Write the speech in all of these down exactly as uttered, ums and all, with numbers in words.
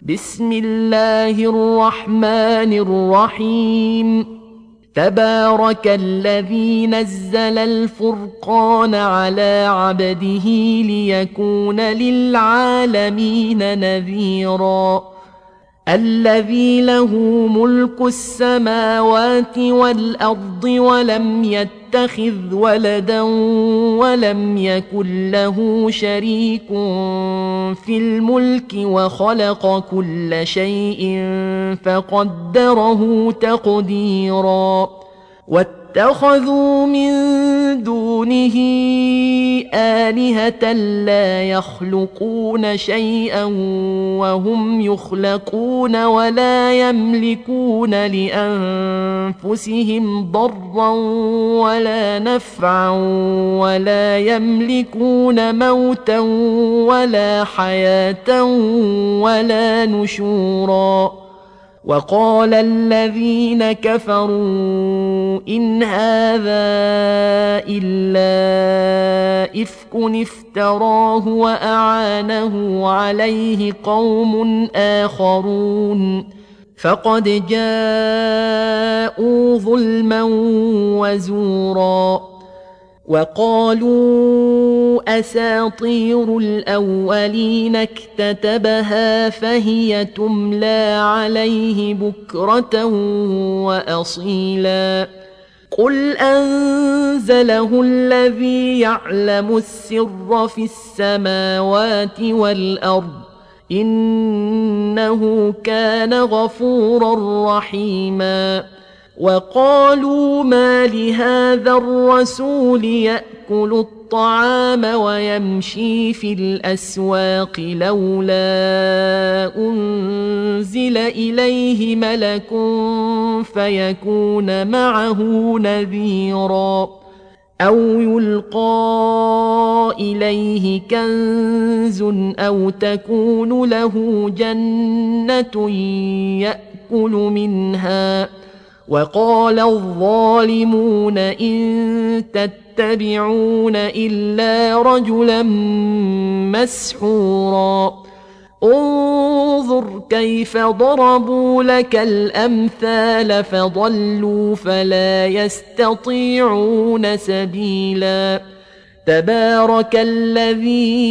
بسم الله الرحمن الرحيم تبارك الذي نزل الفرقان على عبده ليكون للعالمين نذيرا الذي له ملك السماوات والأرض ولم يتخذ ولدا ولم يكن له شريك في الملك وخلق كل شيء فقدره تقديرا واتخذوا من دونه آلهة لا يخلقون شيئا وهم يخلقون ولا يملكون لأنفسهم ضرا ولا نفعا ولا يملكون موتا ولا حياة ولا نشورا وقال الذين كفروا إن هذا إلا إفك افتراه وأعانه عليه قوم آخرون فقد جاءوا ظلما وزورا وقالوا أساطير الأولين اكتتبها فهي تملى عليه بكرة وأصيلا قل أنزله الذي يعلم السر في السماوات والأرض إنه كان غفورا رحيما وقالوا ما لهذا الرسول يأكل الطعام ويمشي في الأسواق لولا أنزل إليه ملك فيكون معه نذيرا أو يلقى إليه كنز أو تكون له جنة يأكل منها وقال الظالمون إن تتبعون إلا رجلا مسحورا انظر كيف ضربوا لك الأمثال فضلوا فلا يستطيعون سبيلا تبارك الذي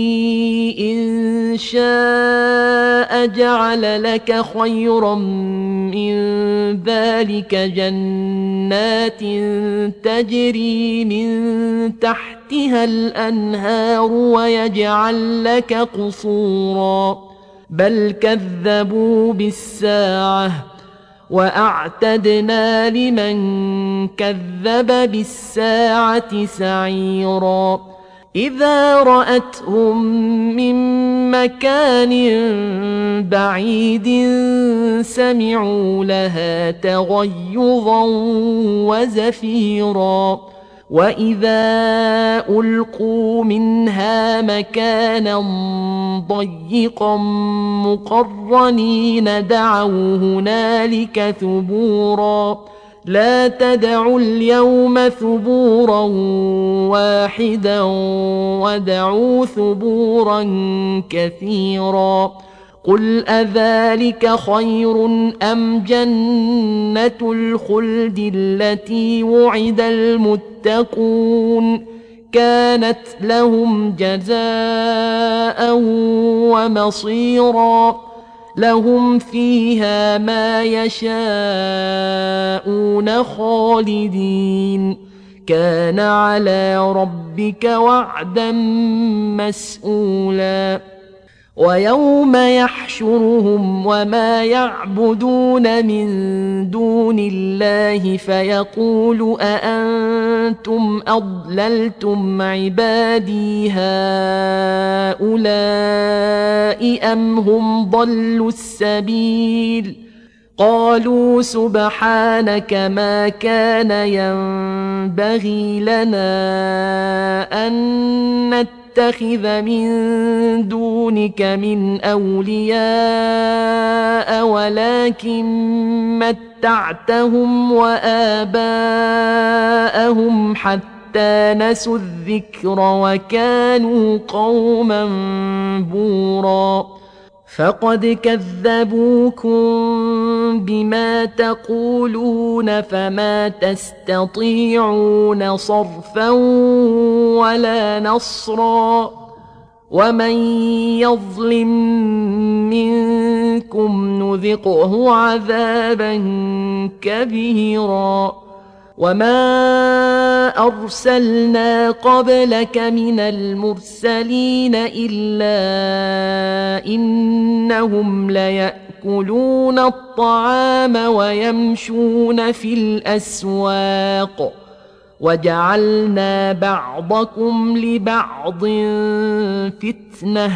إن شاء جعل لك خيرا من ذلك جنات تجري من تحتها الأنهار ويجعل لك قصورا بل كذبوا بالساعة وأعتدنا لمن كذب بالساعة سعيرا إذا رأتهم من مكان بعيد سمعوا لها تغيظا وزفيرا وإذا ألقوا منها مكانا ضيقا مقرنين دعوا هنالك ثبورا لا تدعوا اليوم ثبورا واحدا ودعوا ثبورا كثيرا قل أذلك خير أم جنة الخلد التي وعد المتقون كانت لهم جزاء ومصيرا لهم فيها ما يشاءون خالدين كان على ربك وعدا مسئولا ويوم يحشرهم وما يعبدون من دون الله فيقول أأنتم أضللتم عبادي هؤلاء أم هم ضلوا السبيل قالوا سبحانك ما كان ينبغي لنا أن نتخذ من دونك من أولياء ولكن متعتهم وآباءهم حتى نسوا الذكر وكانوا قوما بورا فقد كذبوكم بما تقولون فما تستطيعون صرفا ولا نصرا ومن يظلم منكم نذقه عذابا كبيرا وما أرسلنا قبلك من المرسلين إلا إنهم ليأكلون الطعام ويمشون في الأسواق وجعلنا بعضكم لبعض فتنة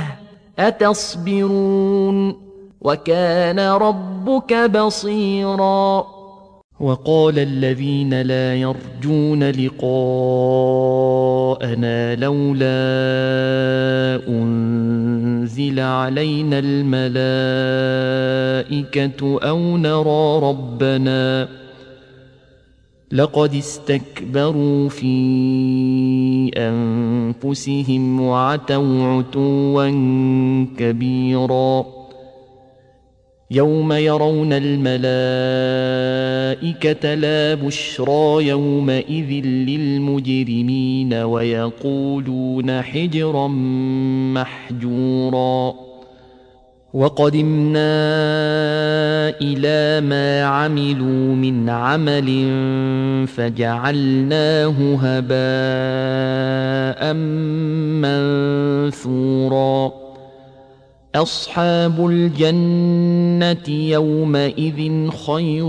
أتصبرون وكان ربك بصيراً. وقال الذين لا يرجون لقاءنا لولا أنزل علينا الملائكة أو نرى ربنا لقد استكبروا في أنفسهم وعتوا عتوا كبيرا يوم يرون الملائكة لا بشرى يومئذ للمجرمين ويقولون حجرا محجورا وقدمنا إلى ما عملوا من عمل فجعلناه هباء منثورا أصحاب الجنة يومئذ خير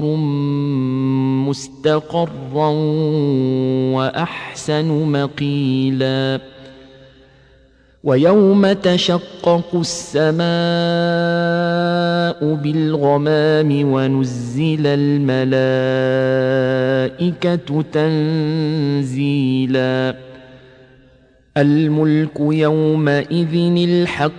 مستقرا وأحسن مقيلا ويوم تشقق السماء بالغمام ونزل الملائكة تنزيلا الملك يومئذ الحق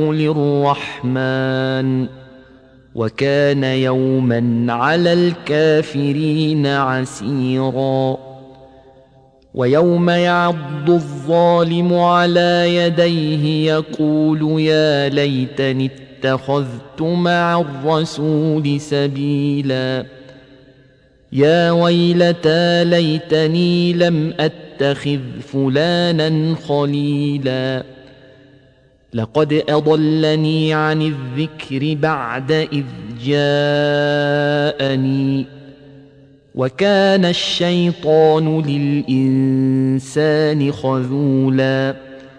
للرحمن وكان يوما على الكافرين عسيرا ويوم يعض الظالم على يديه يقول يا ليتني اتخذت مع الرسول سبيلا يا ويلتى ليتني لم أتخذ فلانا خليلا لقد أضلني عن الذكر بعد إذ جاءني وكان الشيطان للإنسان خذولا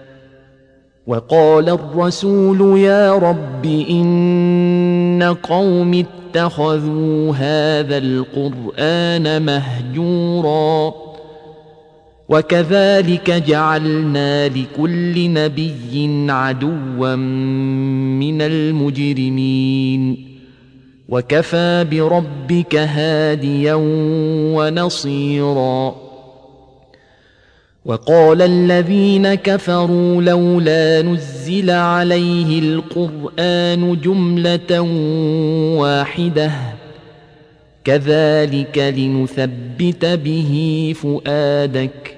وقال الرسول يا رب إن قوم اتخذوا هذا القرآن مهجورا وكذلك جعلنا لكل نبي عدوا من المجرمين وكفى بربك هاديا ونصيرا وقال الذين كفروا لولا نزل عليه القرآن جملة واحدة كذلك لنثبت به فؤادك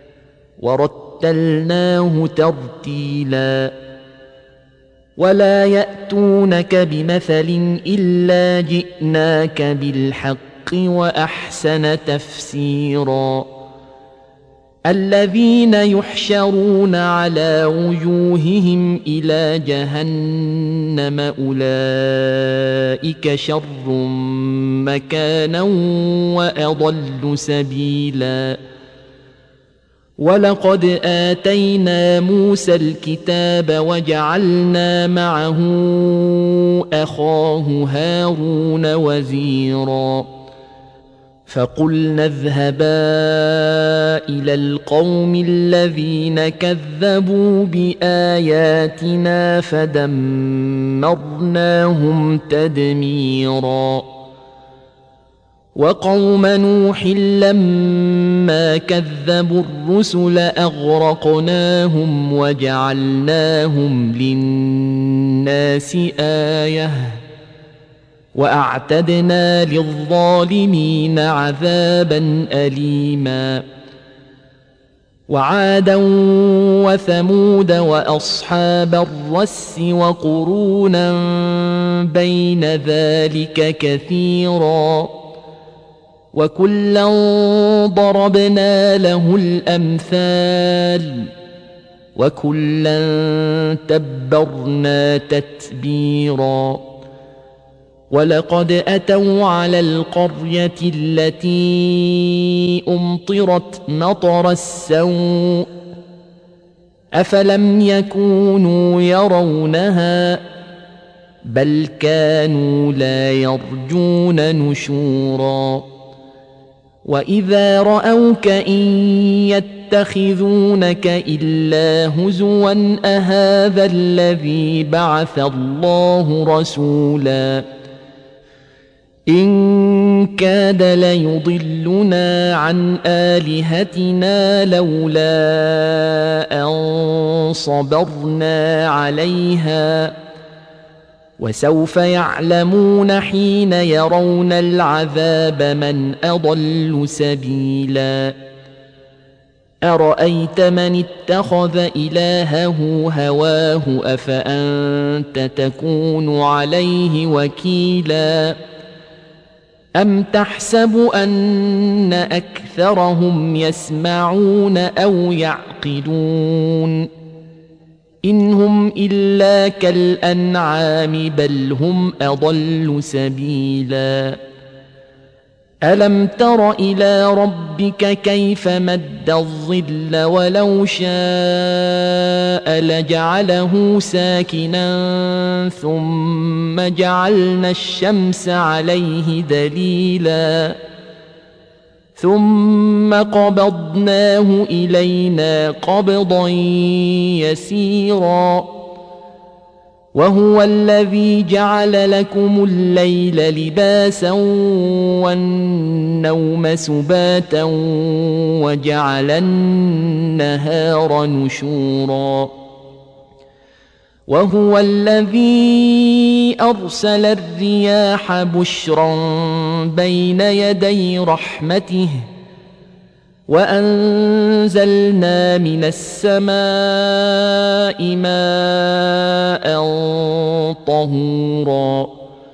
ورتلناه ترتيلا ولا يأتونك بمثل إلا جئناك بالحق وأحسن تفسيرا الذين يحشرون على وجوههم إلى جهنم أولئك شر مكانا وأضل سبيلا ولقد آتينا موسى الكتاب وجعلنا معه أخاه هارون وزيرا فقلنا اذهبا إلى القوم الذين كذبوا بآياتنا فدمرناهم تدميرا وقوم نوح لما كذبوا الرسل أغرقناهم وجعلناهم للناس آية وأعتدنا للظالمين عذابا أليما وعادا وثمود وأصحاب الرس وقرونا بين ذلك كثيرا وكلا ضربنا له الأمثال وكلا تبرنا تتبيرا ولقد أتوا على القرية التي أمطرت مطر السوء أفلم يكونوا يرونها بل كانوا لا يرجون نشورا وإذا رأوك إن يتخذونك إلا هزوا أهذا الذي بعث الله رسولا إن كاد ليضلنا عن آلهتنا لولا أن صبرنا عليها وسوف يعلمون حين يرون العذاب من أضل سبيلا أرأيت من اتخذ إلهه هواه أفأنت تكون عليه وكيلا أم تحسب أن أكثرهم يسمعون أو يعقلون إن هم إلا كالأنعام بل هم أضل سبيلا ألم تر إلى ربك كيف مد الظل ولو شاء لجعله ساكنا ثم جعلنا الشمس عليه دليلا ثم قبضناه إلينا قبضا يسيرا وهو الذي جعل لكم الليل لباسا والنوم سباتا وجعل النهار نشورا وهو الذي أرسل الرياح بشرا بين يدي رحمته وأنزلنا من السماء ماء طهورا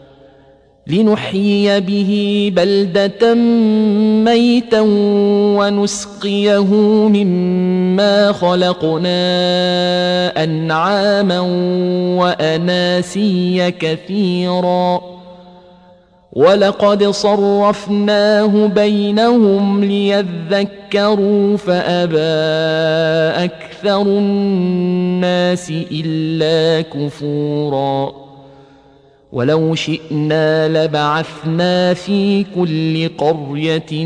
لنحيي به بلدة ميتا ونسقيه مما خلقنا أنعاما وأناسيا كثيرا ولقد صرفناه بينهم ليذكروا فأبى أكثر الناس إلا كفورا ولو شئنا لبعثنا في كل قرية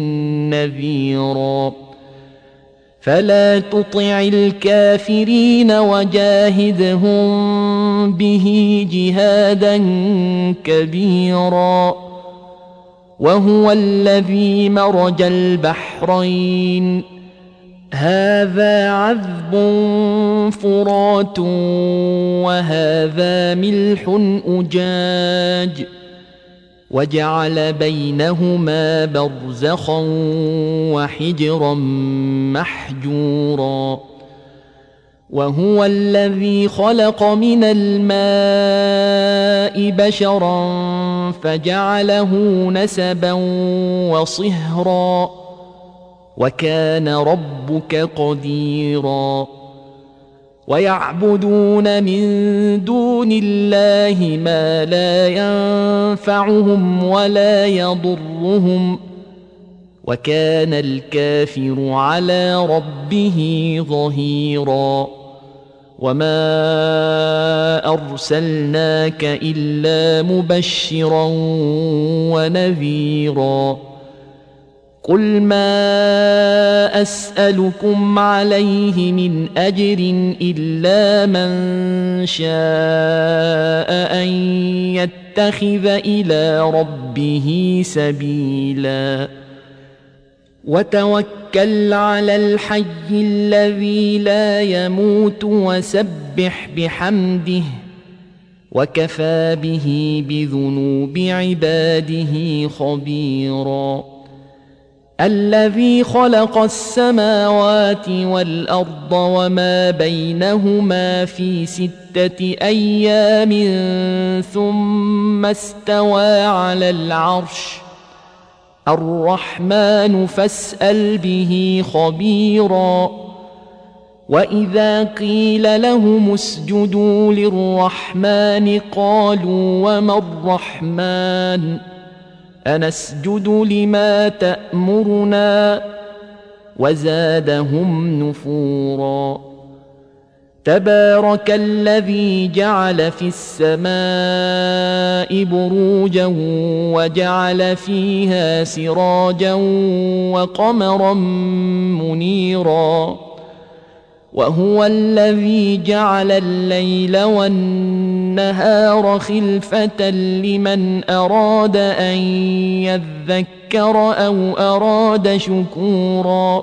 نذيرا فلا تطع الكافرين وجاهدهم به جهادا كبيرا وهو الذي مرج البحرين هذا عذب فرات وهذا ملح أجاج وجعل بينهما برزخا وحجرا محجورا وهو الذي خلق من الماء بشرا فجعله نسبا وصهرا وكان ربك قديرا ويعبدون من دون الله ما لا ينفعهم ولا يضرهم وكان الكافر على ربه ظهيرا وما أرسلناك إلا مبشرا ونذيرا قل ما أسألكم عليه من أجر إلا من شاء أن يتخذ إلى ربه سبيلا وتوكل على الحي الذي لا يموت وسبح بحمده وكفى به بذنوب عباده خبيرا الذي خلق السماوات والأرض وما بينهما في ستة أيام ثم استوى على العرش الرحمن فاسأل به خبيرا وإذا قيل لهم اسجدوا للرحمن قالوا وما الرحمن أنسجد لما تأمرنا وزادهم نفورا تبارك الذي جعل في السماء بروجا وجعل فيها سراجا وقمرا منيرا وهو الذي جعل الليل والنهار خلفة لمن أراد أن يذكر أو أراد شكورا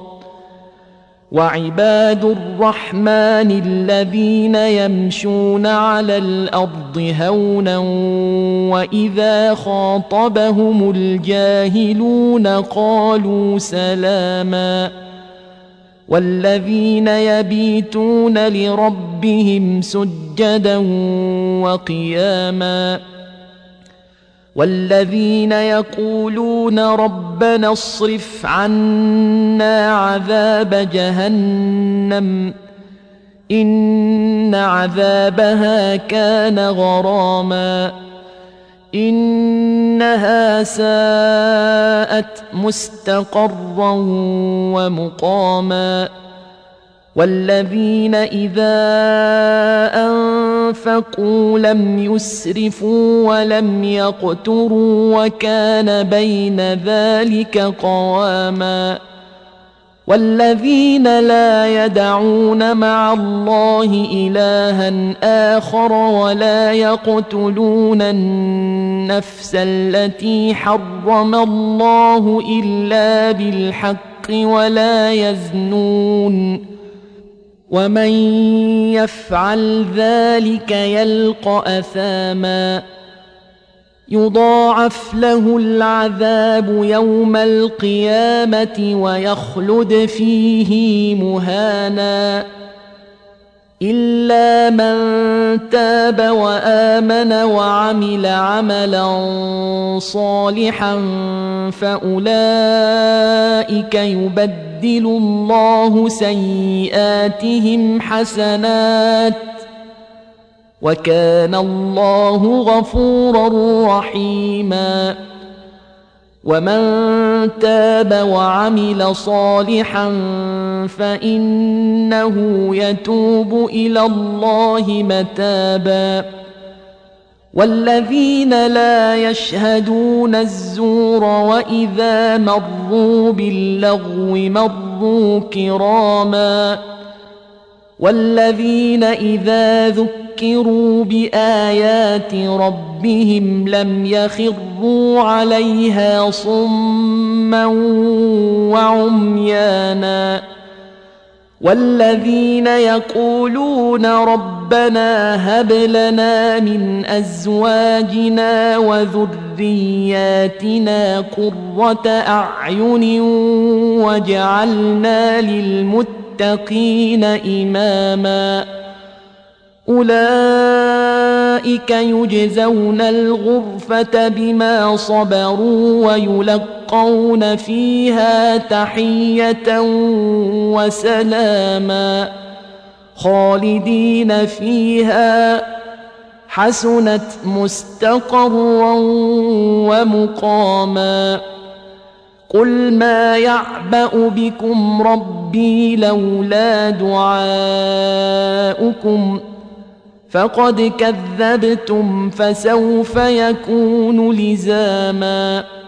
وعباد الرحمن الذين يمشون على الأرض هونا وإذا خاطبهم الجاهلون قالوا سلاما والذين يبيتون لربهم سجدا وقياما والذين يقولون ربنا اصرف عنا عذاب جهنم إن عذابها كان غراما إنها ساءت مستقرا ومقاما والذين إذا أنفقوا لم يسرفوا ولم يقتروا وكان بين ذلك قواما والذين لا يدعون مع الله إلها آخر ولا يقتلون النفس التي حرم الله إلا بالحق ولا يزنون ومن يفعل ذلك يلقى أثاما يضاعف له العذاب يوم القيامة ويخلد فيه مهانا إلا من تاب وآمن وعمل عملا صالحا فأولئك يبدل الله سيئاتهم حسنات وكان الله غفورا رحيما ومن تاب وعمل صالحا فإنه يتوب إلى الله متابا والذين لا يشهدون الزور وإذا مروا باللغو مروا كراما والذين إذا ذكروا بآيات ربهم لم يخروا عليها صما وعميانا والذين يقولون ربنا هب لنا من أزواجنا وذرياتنا قرة أعين واجعلنا للمتقين إماما أولئك يجزون الغرفة بما صبروا ويلقون فيها تحية وسلاما خالدين فيها حسنت مستقرا ومقاما قل ما يعبأ بكم ربي لولا دعاؤكم فقد كذبتم فسوف يكون لزاما